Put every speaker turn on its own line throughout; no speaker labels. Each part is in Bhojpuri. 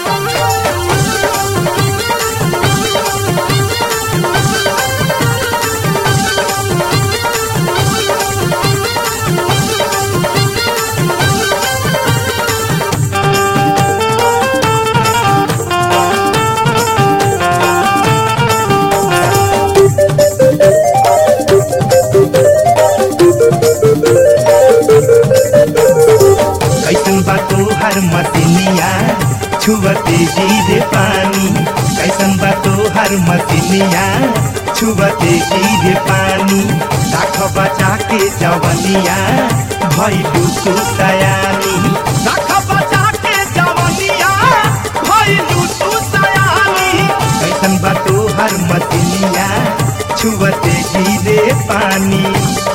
कैसन बा तोहार मसिनिया छुवते गिरे पानी, कैसन बा तोहार मसिनिया छुवते गिरे पानी। राख बचा के जवनिया भइलु तू सयानी, राख बचा के जवनिया भइलु तू सयानी। कैसन बा तोहार मसिनिया छुवते गिरे पानी।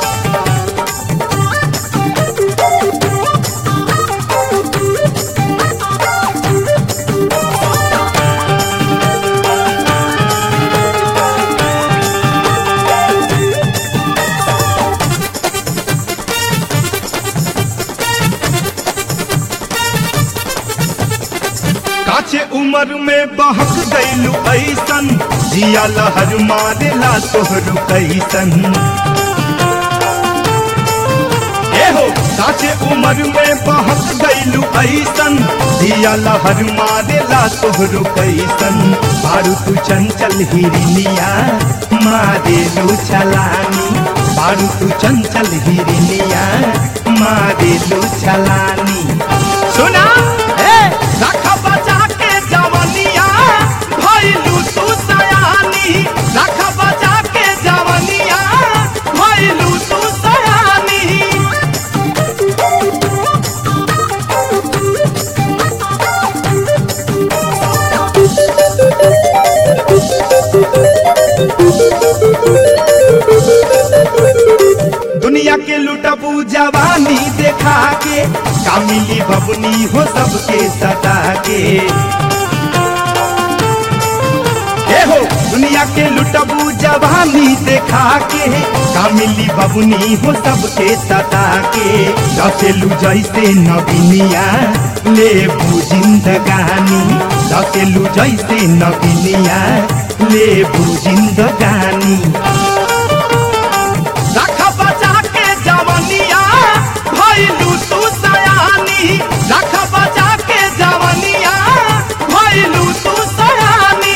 काचे उम्र में बहक गईलू ऐसन, जिया लहर मारेला तोहरो कैसन। एहो काचे उम्र में बहक गईलू ऐसन, जिया लहर मारेला तोहरो कैसन। बारू तू चंचल हिरनिया मारेलू छलानी, बारू तू चंचल हिरनिया मारेलू छलानी। सुना राख बचा के जवनिया भइलु तू सयानी, राख बचा के जवनिया भइलु तू सयानी। दुनिया के लुटबू जवानी देखा के, कामिली बबनी हो सबके सता के। हो दुनिया के लुटबू जवानी देखा के, कामिली बबनी हो सबके सता के। रसेलू जैसे नगिनिया लेबू जिंदगानी, रसेलू जैसे नगिनिया लेबू जिंदगानी। राख बचा के जवनिया भइलु तू सयानी, राख बचा के जवनिया भइलु तू सयानी।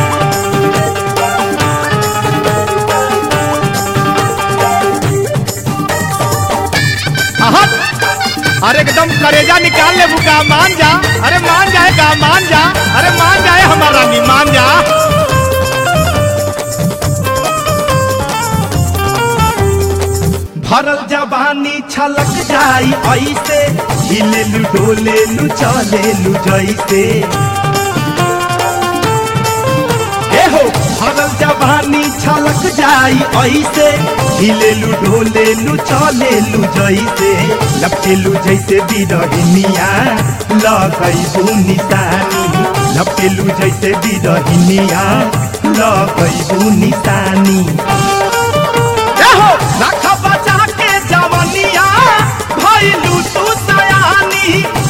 अरे एकदम करेजा निकाल ले बुका, मान जा, अरे मान जाएगा, मान जा, अरे मान जाए हमारा रानी, मान जा।
भरल जवानी छलक जाई ऐसे, हिलेलु डोलेलु चलेलु जैसे। हो भरल जवानी छलक जाई ऐसे, हिलेलु डोलेलु चलेलु जैसे। लपटेलु जैसे बिरहिनिया लगैबू निशानी, लपटेलु जैसे बिरहिनिया लगैबू निशानी। राख बचा के जवनिया भइलु तू सयानी,